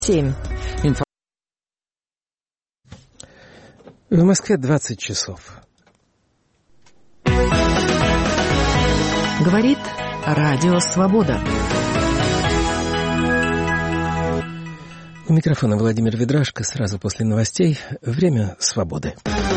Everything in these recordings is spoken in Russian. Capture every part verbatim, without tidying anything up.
семь. В Москве двадцать часов. Говорит Радио Свобода. У микрофона Владимир Ведрашко. Сразу после новостей «Время свободы».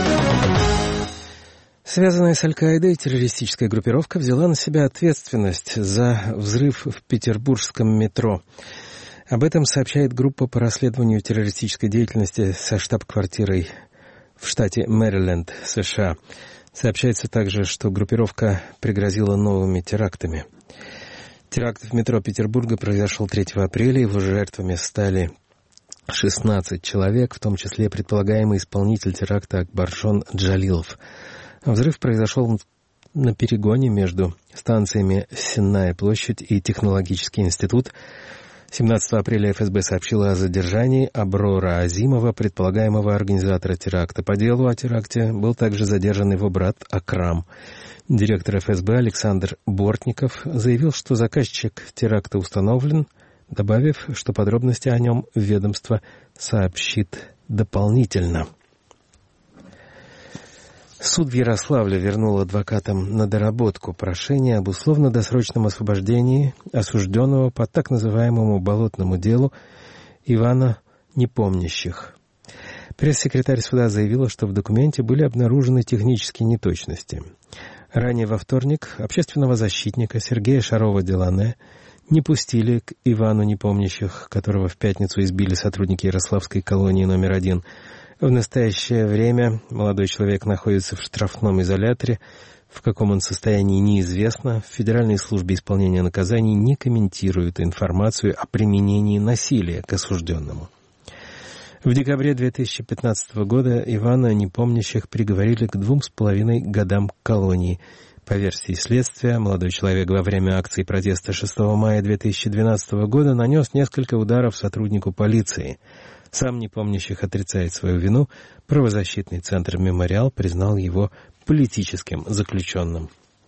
Связанная с Аль-Каидой террористическая группировка взяла на себя ответственность за взрыв в петербургском метро. Об этом сообщает группа по расследованию террористической деятельности со штаб-квартирой в штате Мэриленд, США. Сообщается также, что группировка пригрозила новыми терактами. Теракт в метро Петербурга произошел третьего апреля. Его жертвами стали шестнадцать человек, в том числе предполагаемый исполнитель теракта Акбаржон Джалилов. Взрыв произошел на перегоне между станциями Сенная площадь и Технологический институт. семнадцатого апреля эф эс бэ сообщила о задержании Аброра Азимова, предполагаемого организатора теракта. По делу о теракте был также задержан его брат Акрам. Директор эф эс бэ Александр Бортников заявил, что заказчик теракта установлен, добавив, что подробности о нем ведомство сообщит дополнительно. Суд в Ярославле вернул адвокатам на доработку прошение об условно-досрочном освобождении осужденного по так называемому болотному делу Ивана Непомнящих. Пресс-секретарь суда заявила, что в документе были обнаружены технические неточности. Ранее во вторник общественного защитника Сергея Шарова-Делане не пустили к Ивану Непомнящих, которого в пятницу избили сотрудники Ярославской колонии номер один. В настоящее время молодой человек находится в штрафном изоляторе. В каком он состоянии, неизвестно. В Федеральной службе исполнения наказаний не комментируют информацию о применении насилия к осужденному. В декабре две тысячи пятнадцатого года Ивана Непомнящих приговорили к двум с половиной годам колонии. По версии следствия, молодой человек во время акции протеста шестого мая две тысячи двенадцатого года нанес несколько ударов сотруднику полиции. Сам Непомнящих отрицает свою вину. Правозащитный центр «Мемориал» признал его политическим заключенным.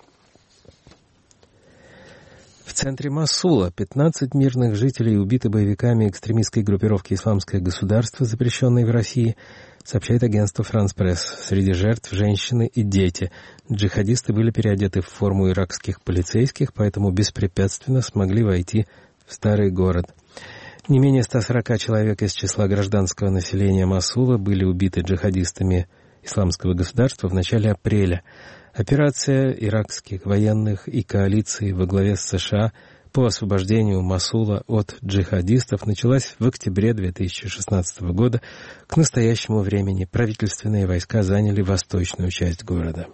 В центре Мосула пятнадцать мирных жителей убиты боевиками экстремистской группировки «Исламское государство», запрещенной в России, сообщает агентство «Франс Пресс». Среди жертв женщины и дети. Джихадисты были переодеты в форму иракских полицейских, поэтому беспрепятственно смогли войти в старый город. Не менее ста сорока человек из числа гражданского населения Мосула были убиты джихадистами Исламского государства в начале апреля. Операция иракских военных и коалиции во главе с США по освобождению Мосула от джихадистов началась в октябре две тысячи шестнадцатого года. К настоящему времени правительственные войска заняли восточную часть города.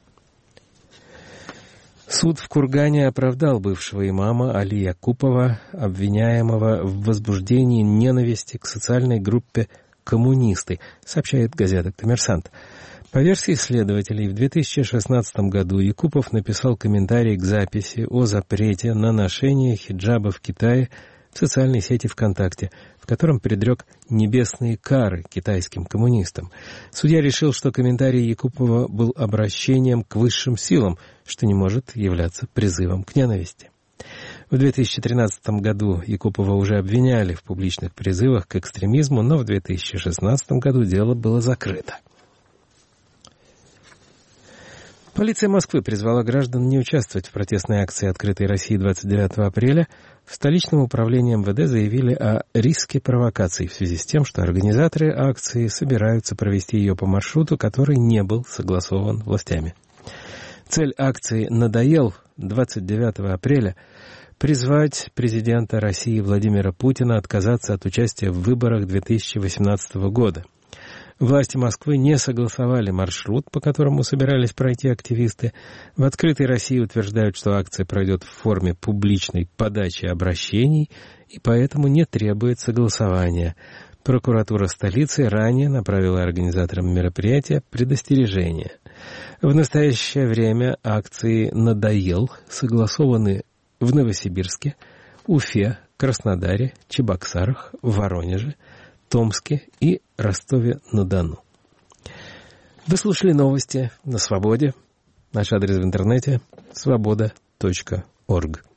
Суд в Кургане оправдал бывшего имама Али Якупова, обвиняемого в возбуждении ненависти к социальной группе «Коммунисты», сообщает газета «Коммерсант». По версии следователей, в две тысячи шестнадцатом году Якупов написал комментарий к записи о запрете на ношение хиджаба в Китае в социальной сети ВКонтакте, в котором предрек небесные кары китайским коммунистам. Судья решил, что комментарий Якупова был обращением к высшим силам, что не может являться призывом к ненависти. В две тысячи тринадцатом году Якупова уже обвиняли в публичных призывах к экстремизму, но в две тысячи шестнадцатом году дело было закрыто. Полиция Москвы призвала граждан не участвовать в протестной акции «Открытой России» двадцать девятого апреля. В столичном управлении эм вэ дэ заявили о риске провокаций в связи с тем, что организаторы акции собираются провести ее по маршруту, который не был согласован властями. Цель акции «Надоел» двадцать девятого апреля призвать президента России Владимира Путина отказаться от участия в выборах две тысячи восемнадцатого года. Власти Москвы не согласовали маршрут, по которому собирались пройти активисты. В «Открытой России» утверждают, что акция пройдет в форме публичной подачи обращений и поэтому не требует согласования. Прокуратура столицы ранее направила организаторам мероприятия предостережение. В настоящее время акции «Надоел» согласованы в Новосибирске, Уфе, Краснодаре, Чебоксарах, Воронеже, Томске и Ростове-на-Дону. Вы слушали новости на Свободе. Наш адрес в интернете — свобода точка орг.